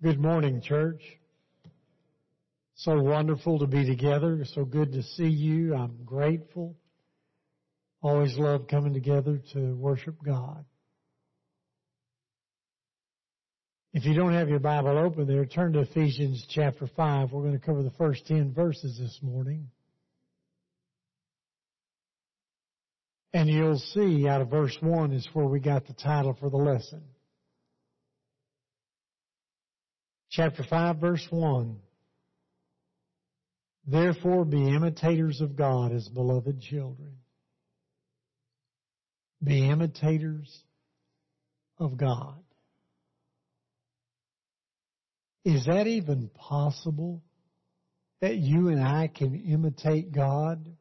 Good morning, church. So wonderful to be together. So good to see you. I'm grateful. Always love coming together to worship God. If you don't have your Bible open there, turn to Ephesians chapter 5. We're going to cover the first 10 verses this morning. And you'll see out of verse 1 is where we got the title for the lesson. Chapter 5, verse 1. Therefore be imitators of God as beloved children. Be imitators of God. Is that even possible that you and I can imitate God?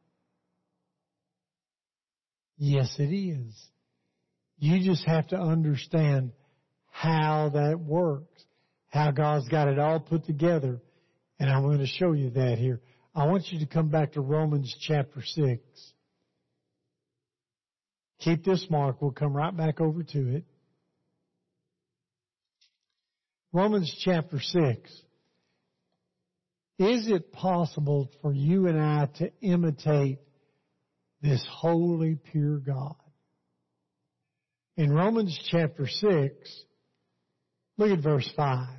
Yes, it is. You just have to understand how that works, how God's got it all put together, and I'm going to show you that here. I want you to come back to Romans chapter 6. Keep this mark. We'll come right back over to it. Romans chapter 6. Is it possible for you and I to imitate this holy, pure God? In Romans chapter 6, look at verse 5.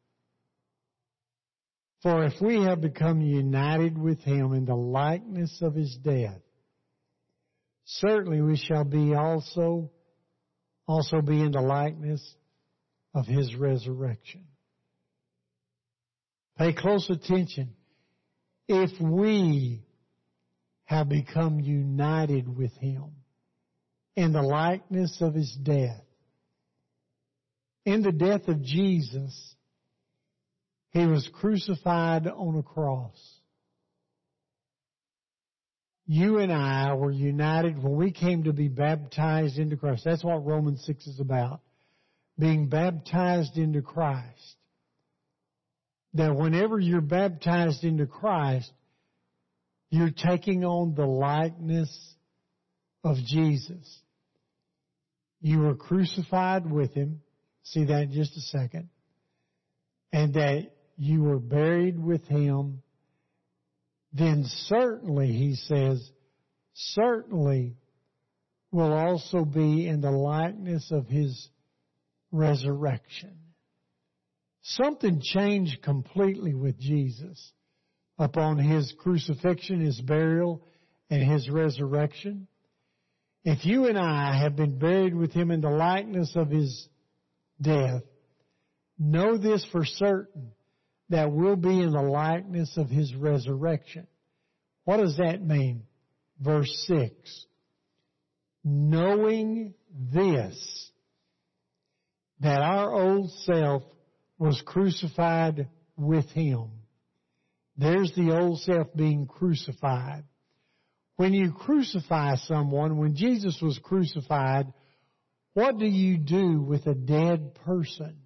For if we have become united with Him in the likeness of His death, certainly we shall be also be in the likeness of His resurrection. Pay close attention. If we have become united with Him in the likeness of His death, in the death of Jesus, He was crucified on a cross. You and I were united when we came to be baptized into Christ. That's what Romans 6 is about. Being baptized into Christ. That whenever you're baptized into Christ, you're taking on the likeness of Jesus. You were crucified with Him. See that in just a second. And that you were buried with Him. Then certainly, he says, certainly will also be in the likeness of His resurrection. Something changed completely with Jesus upon His crucifixion, His burial, and His resurrection. If you and I have been buried with Him in the likeness of His death, know this for certain, that we'll be in the likeness of His resurrection. What does that mean? Verse 6. Knowing this, that our old self was crucified with Him. There's the old self being crucified. When you crucify someone, when Jesus was crucified, what do you do with a dead person?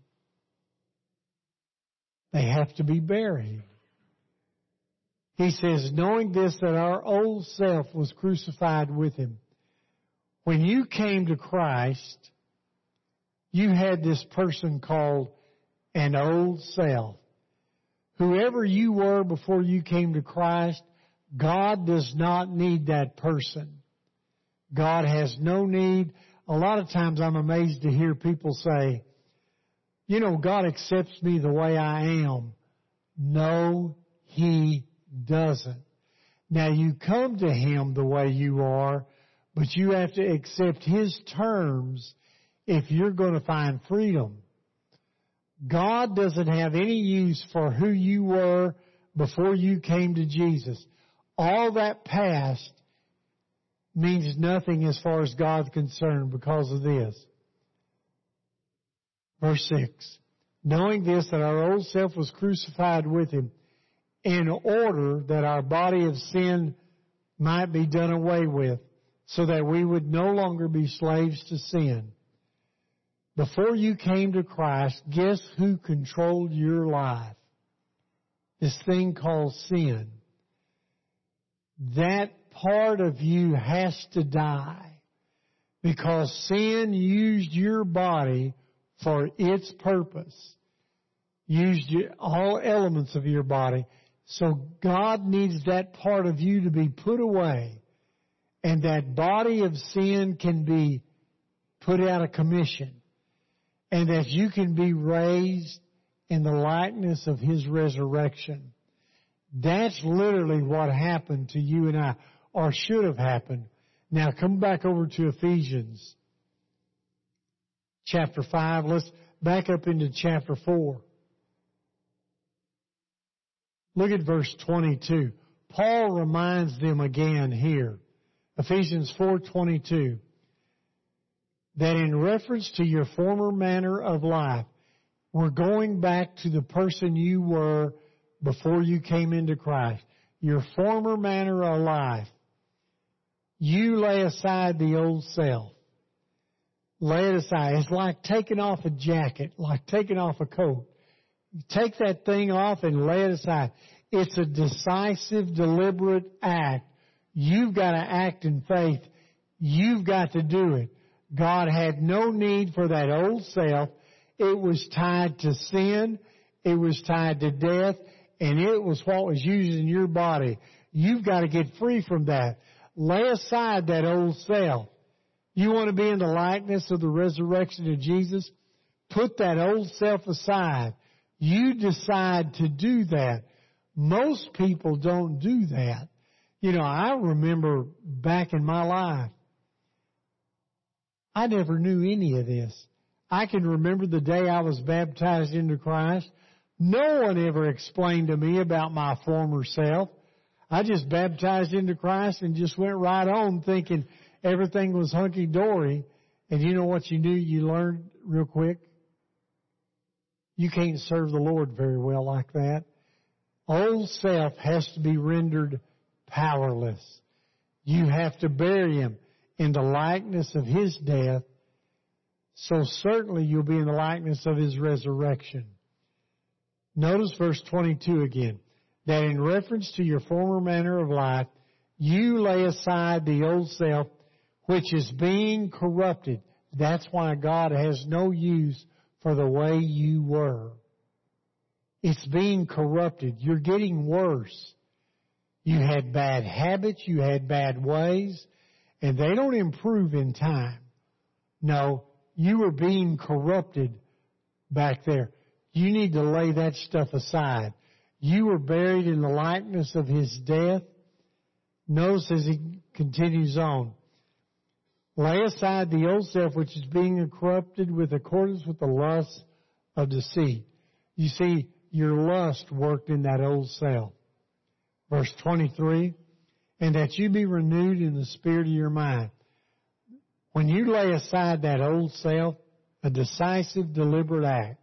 They have to be buried. He says, knowing this, that our old self was crucified with Him. When you came to Christ, you had this person called an old self. Whoever you were before you came to Christ, God does not need that person. God has no need. A lot of times I'm amazed to hear people say, you know, God accepts me the way I am. No, He doesn't. Now you come to Him the way you are, but you have to accept His terms if you're going to find freedom. God doesn't have any use for who you were before you came to Jesus. All that past means nothing as far as God's concerned because of this. Verse 6. Knowing this, that our old self was crucified with Him, in order that our body of sin might be done away with, so that we would no longer be slaves to sin. Before you came to Christ, guess who controlled your life? This thing called sin. That part of you has to die, because sin used your body for its purpose. used all elements of your body. So God needs that part of you to be put away, and that body of sin can be put out of commission, and that you can be raised in the likeness of His resurrection. That's literally what happened to you and I, or should have happened. Now come back over to Ephesians chapter 5. Let's back up into chapter 4. Look at verse 22. Paul reminds them again here, Ephesians 4:22, that in reference to your former manner of life, we're going back to the person you were before you came into Christ. Your former manner of life. You lay aside the old self. Lay it aside. It's like taking off a jacket, like taking off a coat. You take that thing off and lay it aside. It's a decisive, deliberate act. You've got to act in faith. You've got to do it. God had no need for that old self. It was tied to sin. It was tied to death. And it was what was used in your body. You've got to get free from that. Lay aside that old self. You want to be in the likeness of the resurrection of Jesus? Put that old self aside. You decide to do that. Most people don't do that. You know, I remember back in my life, I never knew any of this. I can remember the day I was baptized into Christ. No one ever explained to me about my former self. I just baptized into Christ and just went right on thinking everything was hunky-dory. And you know what you knew? You learned real quick? You can't serve the Lord very well like that. Old self has to be rendered powerless. You have to bury him in the likeness of His death, so certainly you'll be in the likeness of His resurrection. Notice verse 22 again. That in reference to your former manner of life, you lay aside the old self, which is being corrupted. That's why God has no use for the way you were. It's being corrupted. You're getting worse. You had bad habits. You had bad ways. And they don't improve in time. No, you were being corrupted back there. You need to lay that stuff aside. You were buried in the likeness of His death. Notice as he continues on. Lay aside the old self which is being corrupted with accordance with the lust of deceit. You see, your lust worked in that old self. Verse 23, and that you be renewed in the spirit of your mind. When you lay aside that old self, a decisive, deliberate act,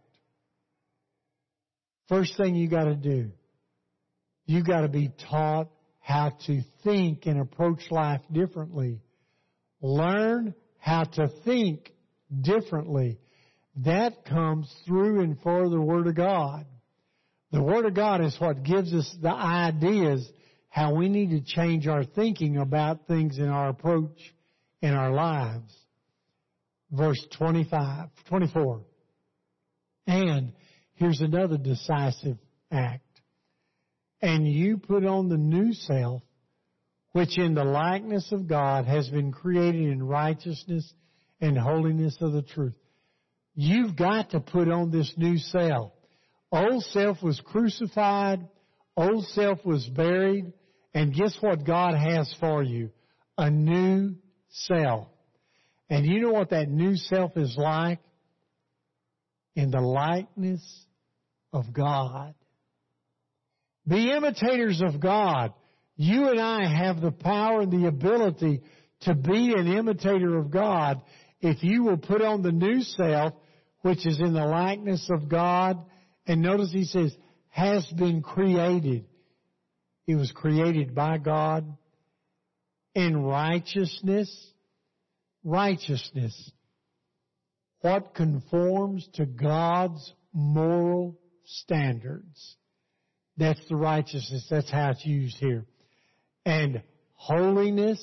first thing you got to do, you got to be taught how to think and approach life differently. Learn how to think differently. That comes through and for the Word of God. The Word of God is what gives us the ideas how we need to change our thinking about things in our approach in our lives. Verse 24. And here's another decisive act. And you put on the new self, which in the likeness of God has been created in righteousness and holiness of the truth. You've got to put on this new self. Old self was crucified. Old self was buried. And guess what God has for you? A new self. And you know what that new self is like? In the likeness of God. Be imitators of God. You and I have the power and the ability to be an imitator of God if you will put on the new self, which is in the likeness of God. And notice he says, has been created. It was created by God in righteousness. Righteousness. What conforms to God's moral standards. That's the righteousness. That's how it's used here. And holiness,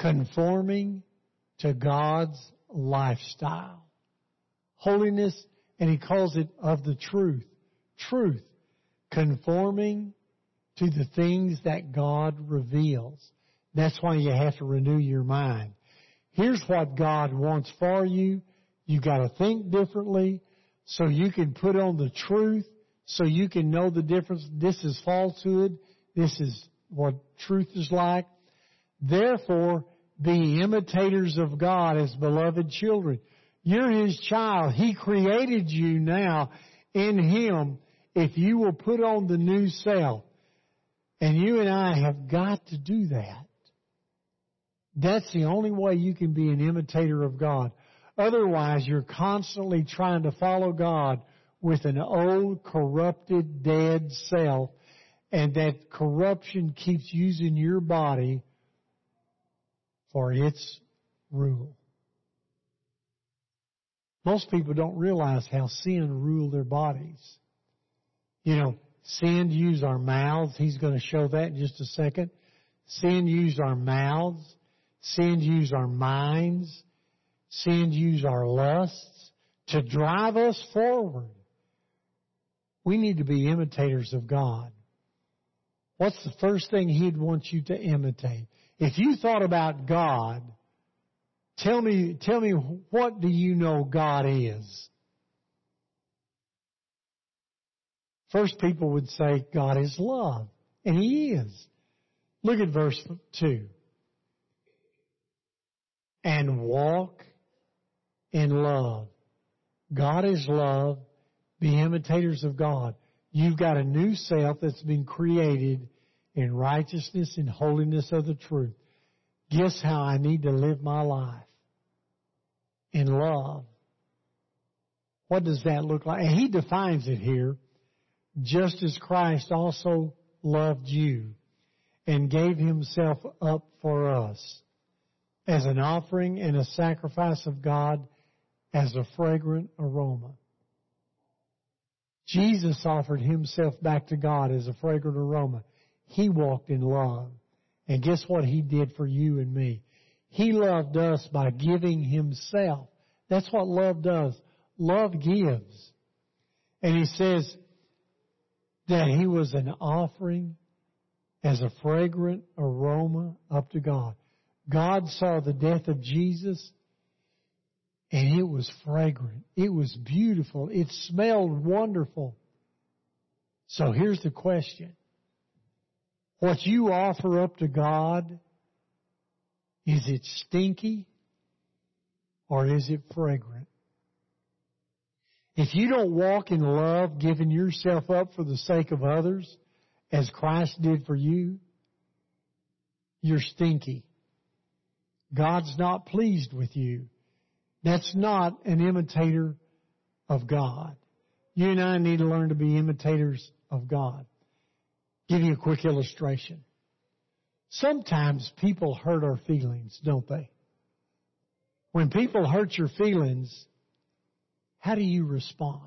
conforming to God's lifestyle. Holiness And He calls it of the truth. Truth. Conforming to the things that God reveals. That's why you have to renew your mind. Here's what God wants for you. You got to think differently so you can put on the truth, so you can know the difference. This is falsehood. This is what truth is like. Therefore, be imitators of God as beloved children. You're His child. He created you now in Him if you will put on the new self. And you and I have got to do that. That's the only way you can be an imitator of God. Otherwise, you're constantly trying to follow God with an old, corrupted, dead self, and that corruption keeps using your body for its rule. Most people don't realize how sin ruled their bodies. You know, sin used our mouths. He's going to show that in just a second. Sin used our mouths. Sin used our minds. Sin used our lusts to drive us forward. We need to be imitators of God. What's the first thing He'd want you to imitate? If you thought about God, tell me what do you know God is? First, people would say God is love. And He is. Look at verse 2. And walk in love. God is love. Be imitators of God. You've got a new self that's been created in righteousness and holiness of the truth. Guess how I need to live my life? In love. What does that look like? And He defines it here. Just as Christ also loved you and gave Himself up for us as an offering and a sacrifice of God as a fragrant aroma. Jesus offered Himself back to God as a fragrant aroma. He walked in love. And guess what He did for you and me? He loved us by giving Himself. That's what love does. Love gives. And He says that He was an offering as a fragrant aroma up to God. God saw the death of Jesus, and it was fragrant. It was beautiful. It smelled wonderful. So here's the question. What you offer up to God, is it stinky or is it fragrant? If you don't walk in love, giving yourself up for the sake of others, as Christ did for you, you're stinky. God's not pleased with you. That's not an imitator of God. You and I need to learn to be imitators of God. Give you a quick illustration. Sometimes people hurt our feelings, don't they? When people hurt your feelings, how do you respond?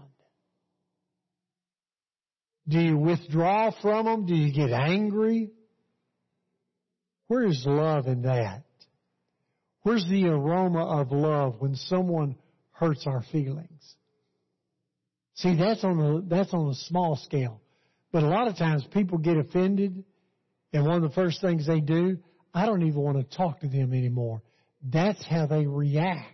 Do you withdraw from them? Do you get angry? Where is love in that? Where's the aroma of love when someone hurts our feelings? See, that's on a small scale. But a lot of times people get offended, and one of the first things they do, I don't even want to talk to them anymore. That's how they react.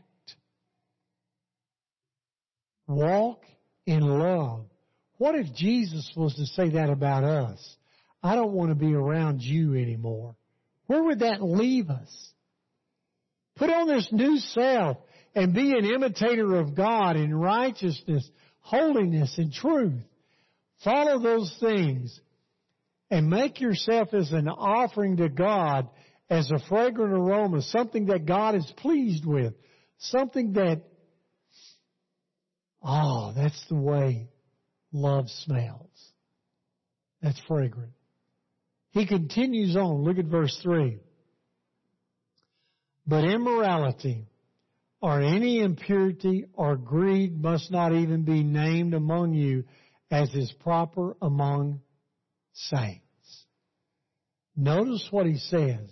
Walk in love. What if Jesus was to say that about us? I don't want to be around you anymore. Where would that leave us? Put on this new self and be an imitator of God in righteousness, holiness, and truth. Follow those things and make yourself as an offering to God as a fragrant aroma, something that God is pleased with, something that, that's the way love smells. That's fragrant. He continues on. Look at verse 3. But immorality or any impurity or greed must not even be named among you, as is proper among saints. Notice what he says.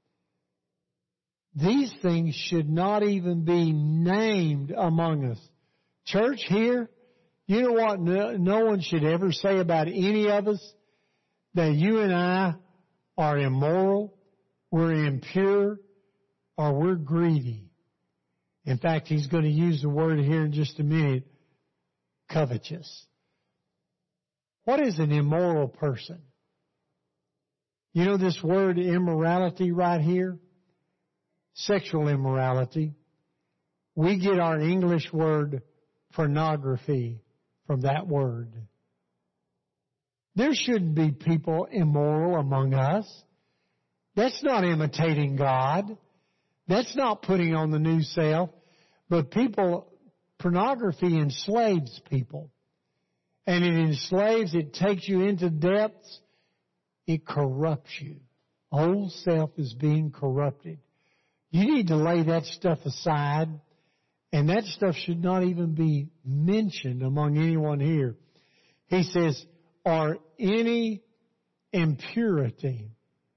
These things should not even be named among us. Church, here, You know what no one should ever say about any of us? That you and I are immoral, we're impure, or we're greedy. In fact, he's going to use the word here in just a minute, covetous. What is an immoral person? You know this word immorality right here? Sexual immorality. We get our English word pornography from that word. There shouldn't be people immoral among us. That's not imitating God. That's not putting on the new self. But pornography enslaves people. And it enslaves, it takes you into depths. It corrupts you. Old self is being corrupted. You need to lay that stuff aside. And that stuff should not even be mentioned among anyone here. He says, or any impurity.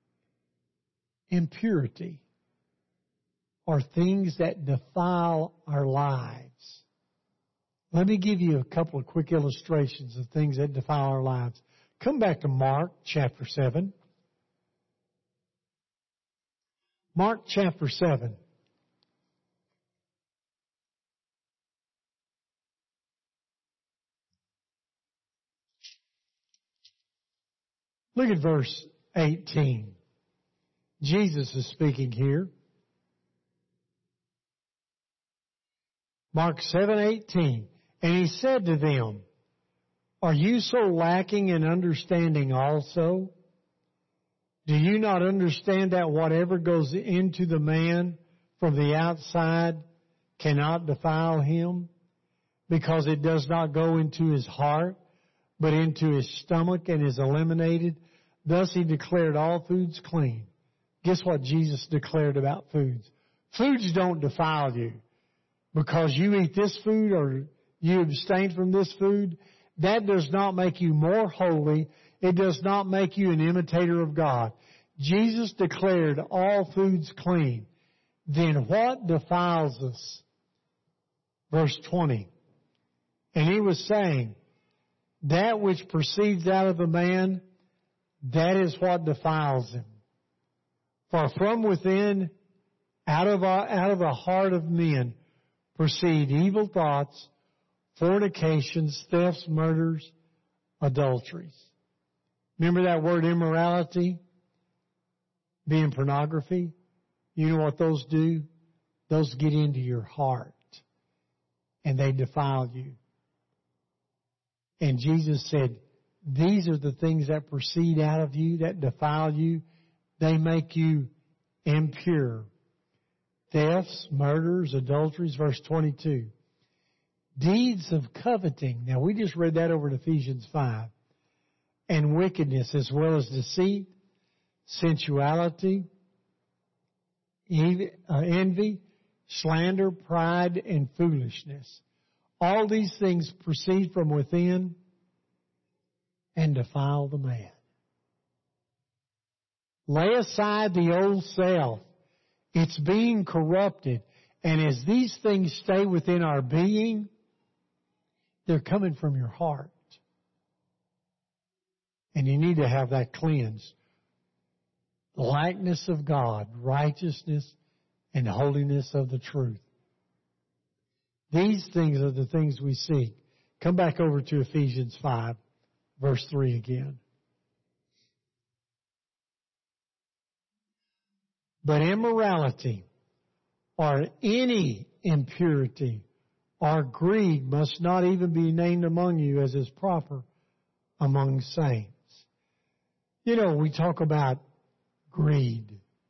Impurity are things that defile our lives. Let me give you a couple of quick illustrations of things that defile our lives. Come back to Mark chapter 7. Mark chapter 7. Look at verse 18. Jesus is speaking here. Mark 7:18. And he said to them, are you so lacking in understanding also? Do you not understand that whatever goes into the man from the outside cannot defile him? Because it does not go into his heart, but into his stomach and is eliminated. Thus he declared all foods clean. Guess what Jesus declared about foods? Foods don't defile you. Because you eat this food or you abstain from this food, that does not make you more holy. It does not make you an imitator of God. Jesus declared all foods clean. Then what defiles us? Verse 20. And he was saying, that which proceeds out of the man, that is what defiles him. For from within, out of the heart of men, proceed evil thoughts, fornications, thefts, murders, adulteries. Remember that word immorality? Being pornography? You know what those do? Those get into your heart and they defile you. And Jesus said, these are the things that proceed out of you, that defile you. They make you impure. Thefts, murders, adulteries, verse 22. Deeds of coveting. Now we just read that over in Ephesians 5. And wickedness as well as deceit, sensuality, envy, slander, pride, and foolishness. All these things proceed from within and defile the man. Lay aside the old self. It's being corrupted. And as these things stay within our being, they're coming from your heart. And you need to have that cleansed. The likeness of God, righteousness, and holiness of the truth. These things are the things we seek. Come back over to Ephesians 5, verse 3 again. But immorality or any impurity or greed must not even be named among you as is proper among saints. You know, we talk about greed.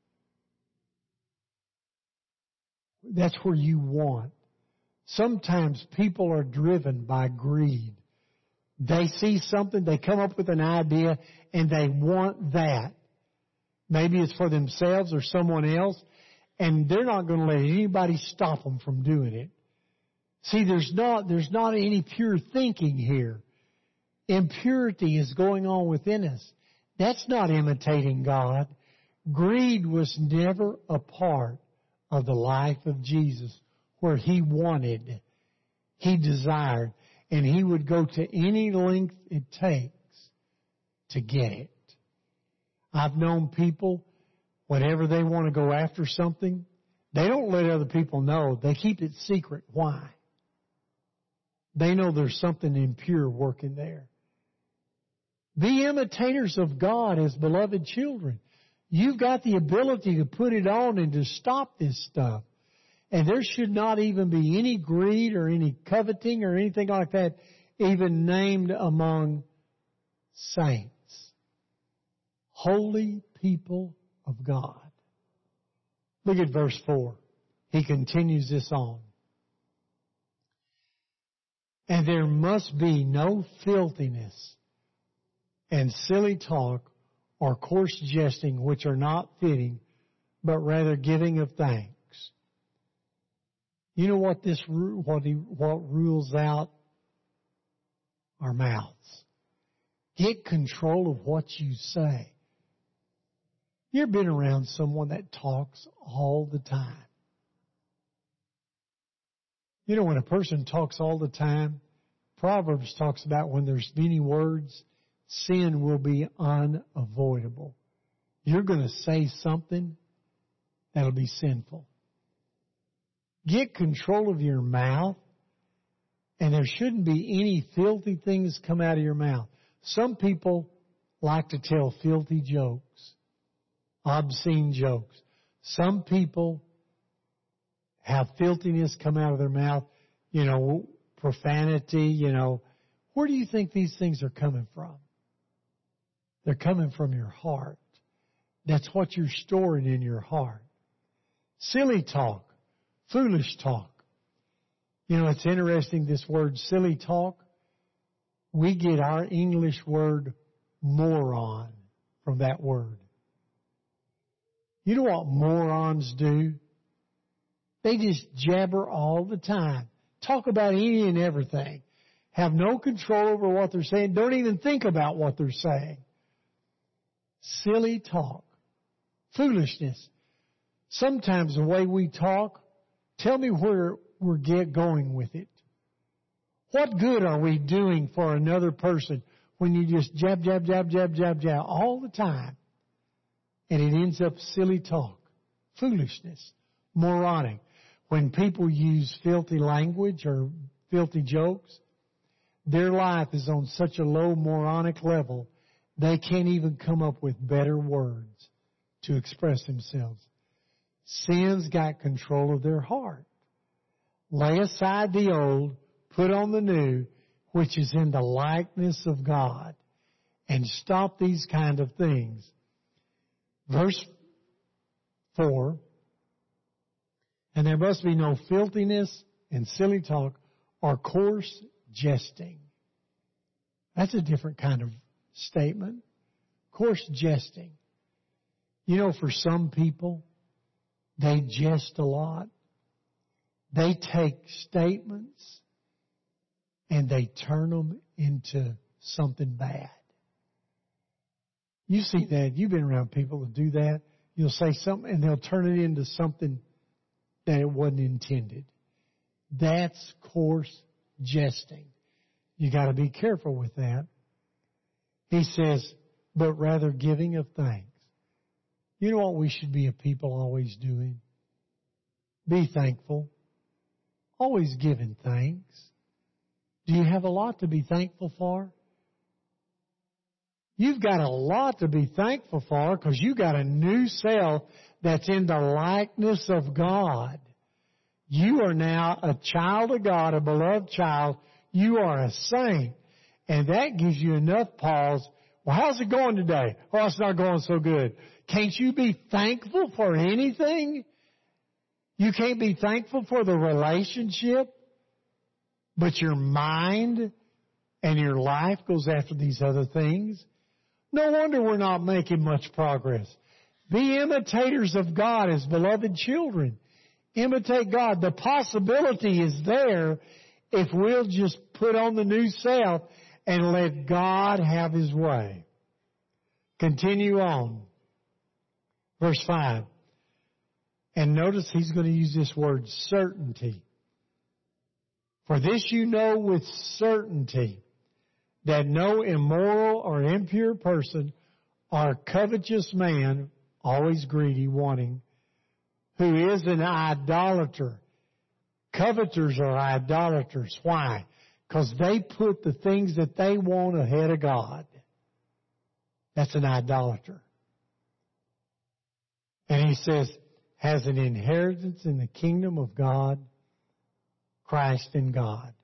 That's where you want. Sometimes people are driven by greed. They see something, they come up with an idea, and they want that. Maybe it's for themselves or someone else, and they're not going to let anybody stop them from doing it. See, there's not any pure thinking here. Impurity is going on within us. That's not imitating God. Greed was never a part of the life of Jesus where He wanted, He desired. and he would go to any length it takes to get it. I've known people, whenever they want to go after something, they don't let other people know. They keep it secret. Why? They know there's something impure working there. Be imitators of God as beloved children. You've got the ability to put it on and to stop this stuff. And there should not even be any greed or any coveting or anything like that even named among saints. Holy people of God. Look at verse 4. He continues this on. And there must be no filthiness and silly talk or coarse jesting which are not fitting, but rather giving of thanks. You know what what rules out? Our mouths. Get control of what you say. You've been around someone that talks all the time. You know, when a person talks all the time, Proverbs talks about when there's many words, sin will be unavoidable. You're going to say something that'll be sinful. Get control of your mouth, and there shouldn't be any filthy things come out of your mouth. Some people like to tell filthy jokes, obscene jokes. Some people have filthiness come out of their mouth, profanity, Where do you think these things are coming from? They're coming from your heart. That's what you're storing in your heart. Silly talk, foolish talk. It's interesting, this word silly talk. We get our English word moron from that word. You know what morons do? They just jabber all the time. Talk about any and everything. Have no control over what they're saying. Don't even think about what they're saying. Silly talk. Foolishness. Sometimes the way we talk, tell me where we're going with it. What good are we doing for another person when you just jab all the time? And it ends up silly talk, foolishness, moronic. When people use filthy language or filthy jokes, their life is on such a low moronic level, they can't even come up with better words to express themselves. Sin's got control of their heart. Lay aside the old, put on the new, which is in the likeness of God, and stop these kind of things. Verse 4, and there must be no filthiness and silly talk or coarse jesting. That's a different kind of statement. Coarse jesting. For some people, they jest a lot. They take statements and they turn them into something bad. You see that. You've been around people that do that. You'll say something and they'll turn it into something that it wasn't intended. That's coarse jesting. You got to be careful with that. He says, but rather giving of thanks. You know what we should be a people always doing? Be thankful. Always giving thanks. Do you have a lot to be thankful for? You've got a lot to be thankful for because you got a new self that's in the likeness of God. You are now a child of God, a beloved child. You are a saint. And that gives you enough pause. Well, how's it going today? Oh, it's not going so good. Can't you be thankful for anything? You can't be thankful for the relationship, but your mind and your life goes after these other things. No wonder we're not making much progress. Be imitators of God as beloved children. Imitate God. The possibility is there if we'll just put on the new self and let God have His way. Continue on. Verse 5. And notice he's going to use this word certainty. For this you know with certainty, that no immoral or impure person or covetous man, always greedy, wanting, who is an idolater. Coveters are idolaters. Why? Because they put the things that they want ahead of God. That's an idolater. And he says, has an inheritance in the kingdom of God, Christ and God.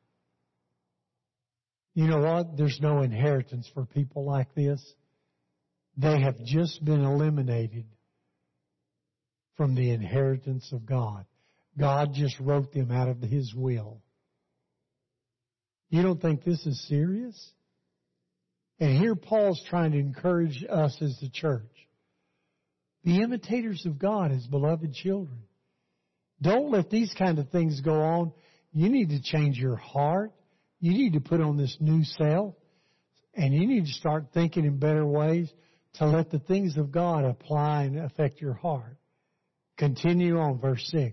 You know what? There's no inheritance for people like this. They have just been eliminated from the inheritance of God. God just wrote them out of His will. You don't think this is serious? And here Paul's trying to encourage us as the church. Be imitators of God as beloved children. Don't let these kind of things go on. You need to change your heart. You need to put on this new self. And you need to start thinking in better ways to let the things of God apply and affect your heart. Continue on, verse 6.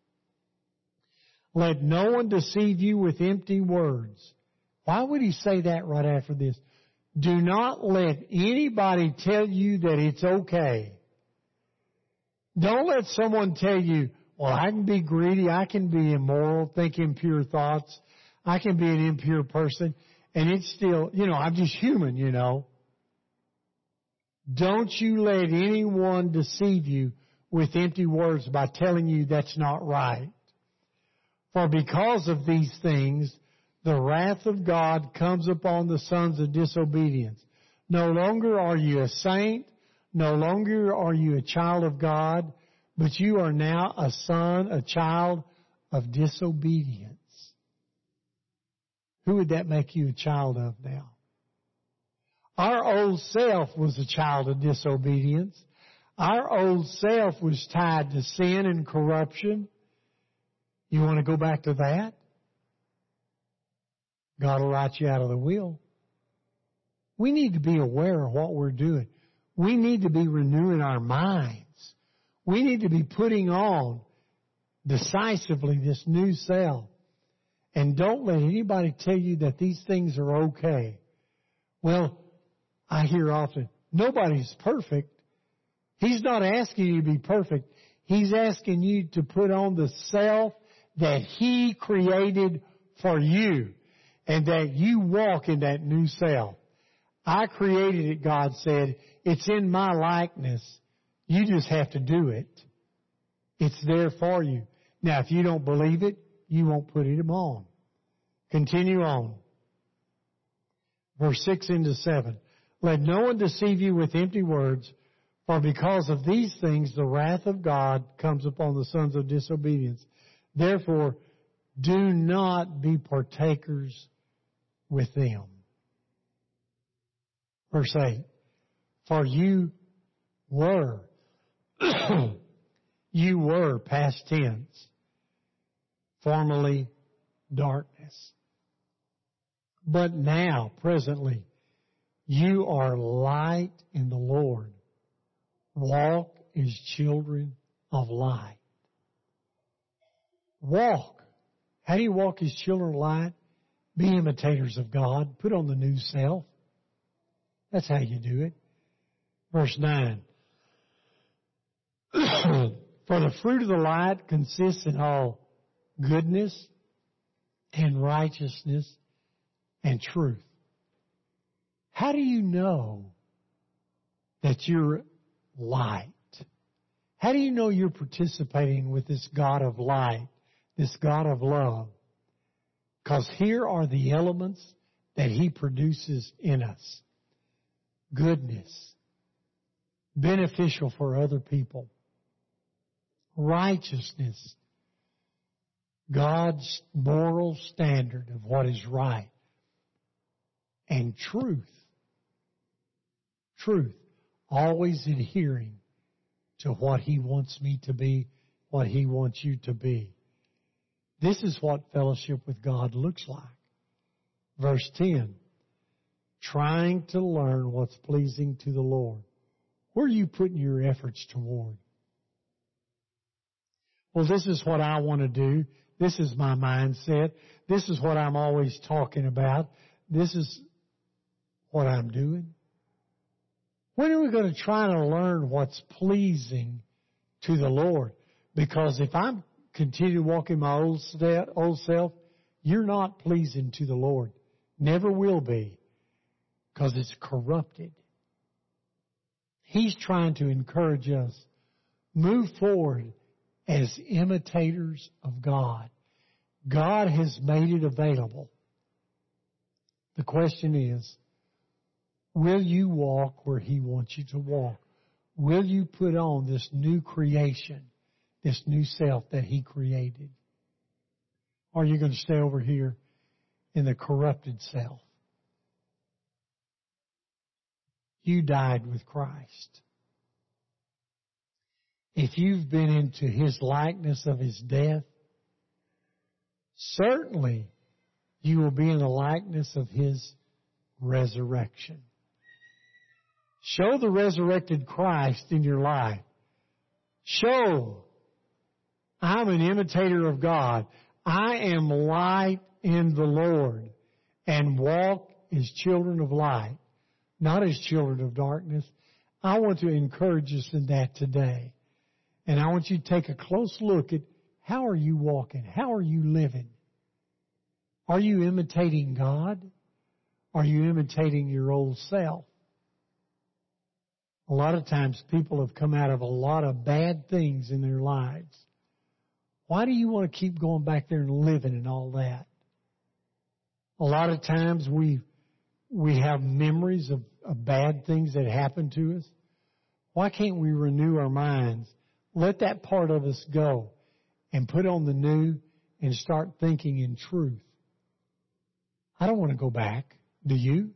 Let no one deceive you with empty words. Why would he say that right after this? Do not let anybody tell you that it's okay. Don't let someone tell you, well, I can be greedy, I can be immoral, think impure thoughts, I can be an impure person, and it's still, I'm just human, Don't you let anyone deceive you with empty words by telling you that's not right. For because of these things, the wrath of God comes upon the sons of disobedience. No longer are you a saint, no longer are you a child of God, but you are now a son, a child of disobedience. Who would that make you a child of now? Our old self was a child of disobedience. Our old self was tied to sin and corruption. You want to go back to that? God will write you out of the will. We need to be aware of what we're doing. We need to be renewing our minds. We need to be putting on decisively this new self. And don't let anybody tell you that these things are okay. Well, I hear often, nobody's perfect. He's not asking you to be perfect. He's asking you to put on the self that He created for you and that you walk in that new self. I created it, God said. It's in my likeness. You just have to do it. It's there for you. Now, if you don't believe it, you won't put it on. Continue on. Verse 6 into 7. Let no one deceive you with empty words, for because of these things the wrath of God comes upon the sons of disobedience. Therefore, do not be partakers with them. Verse 8. For you were, past tense, formerly darkness. But now, presently, you are light in the Lord. Walk as children of light. Walk. How do you walk as children of light? Be imitators of God. Put on the new self. That's how you do it. Verse 9. For the fruit of the light consists in all goodness and righteousness and truth. How do you know that you're light? How do you know you're participating with this God of light, this God of love? Because here are the elements that He produces in us. Goodness, beneficial for other people. Righteousness, God's moral standard of what is right. And truth, always adhering to what He wants me to be, what He wants you to be. This is what fellowship with God looks like. Verse 10, trying to learn what's pleasing to the Lord. Where are you putting your efforts toward? Well, this is what I want to do. This is my mindset. This is what I'm always talking about. This is what I'm doing. When are we going to try to learn what's pleasing to the Lord? Because if I'm continue walking my old self, you're not pleasing to the Lord. Never will be. Because it's corrupted. He's trying to encourage us. Move forward as imitators of God. God has made it available. The question is, will you walk where He wants you to walk? Will you put on this new creation, this new self that He created? Or are you going to stay over here in the corrupted self? You died with Christ. If you've been into His likeness of His death, certainly you will be in the likeness of His resurrection. Show the resurrected Christ in your life. Show, I'm an imitator of God. I am light in the Lord, and walk as children of light, not as children of darkness. I want to encourage us in that today. And I want you to take a close look at how are you walking? How are you living? Are you imitating God? Are you imitating your old self? A lot of times people have come out of a lot of bad things in their lives. Why do you want to keep going back there and living and all that? A lot of times we have memories of bad things that happened to us. Why can't we renew our minds? Let that part of us go and put on the new and start thinking in truth. I don't want to go back. Do you?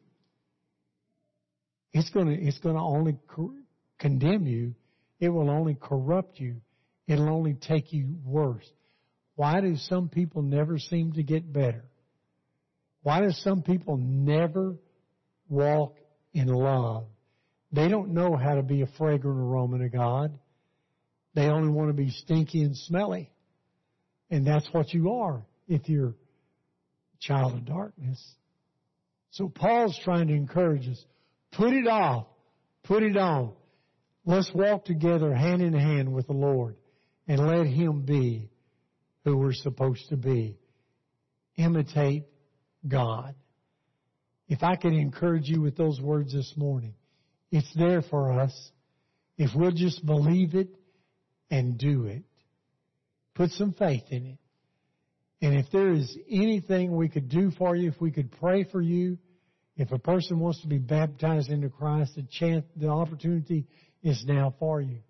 It's going to only condemn you. It will only corrupt you. It'll only take you worse. Why do some people never seem to get better? Why do some people never walk in love? They don't know how to be a fragrant aroma to God. They only want to be stinky and smelly. And that's what you are if you're a child of darkness. So Paul's trying to encourage us. Put it off. Put it on. Let's walk together hand in hand with the Lord and let Him be who we're supposed to be. Imitate God. If I could encourage you with those words this morning, it's there for us. If we'll just believe it and do it. Put some faith in it. And if there is anything we could do for you, if we could pray for you, if a person wants to be baptized into Christ, the opportunity is now for you.